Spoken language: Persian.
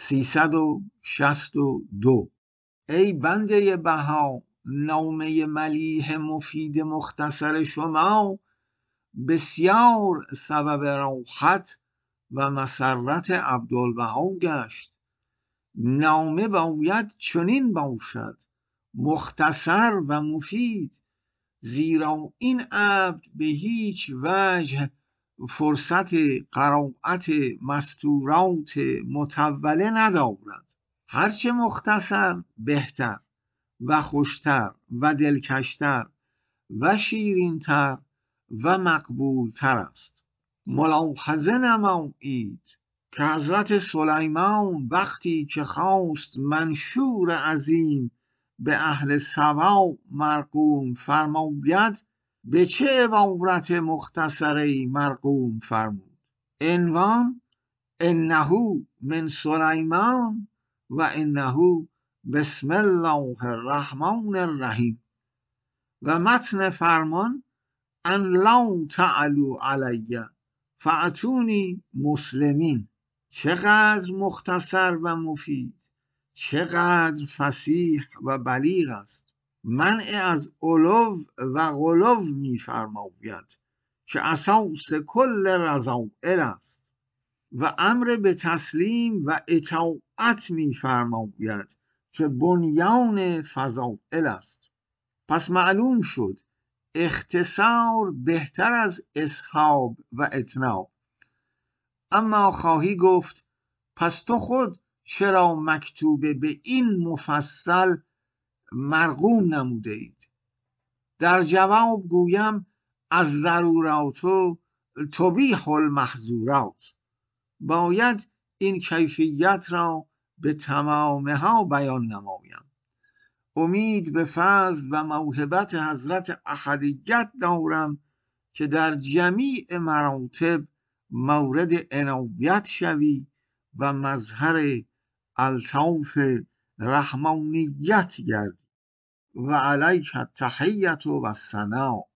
362. ای بنده بها، نامه ملیح مفید مختصر شما بسیار سبب راحت و مسرت عبدالبها گشت. نامه باید چنین باشد، مختصر و مفید، زیرا این عبد به هیچ وجه فرصت قرائت مستورات مطوله ندارد. هرچه مختصر بهتر و خوشتر و دلکشتر و شیرینتر و مقبولتر است. ملاحظه نمایید که حضرت سلیمان وقتی که خواست منشور عظیم به اهل سبا مرقوم فرماید، به چه عبارت مختصری مرقوم فرمود؟ عنوان: انه من سلیمان و انه بسم الله الرحمن الرحیم. و متن فرمان: ان لا تعلوا علی فاتونی مسلمین. چقدر مختصر و مفید، چقدر فصیح و بلیغ است. منع از علو و غلو می فرماید که اساس کل رذائل است و امر به تسلیم و اطاعت می فرماید که بنیان فضائل است. پس معلوم شد اختصار بهتر از اسهاب و اتناب. اما خواهی گفت پس تو خود چرا مکتوبه به این مفصل مرقوم نموده اید؟ در جواب گویم از ضرورات تبیح المحظورات. باید این کیفیت را به تمامها بیان نمایم. امید به فضل و موهبت حضرت احدیت دارم که در جمیع مراتب مورد عنایت شوی و مظهر الطاف رحمانیت گردی. و علیک التحیة و الثناء.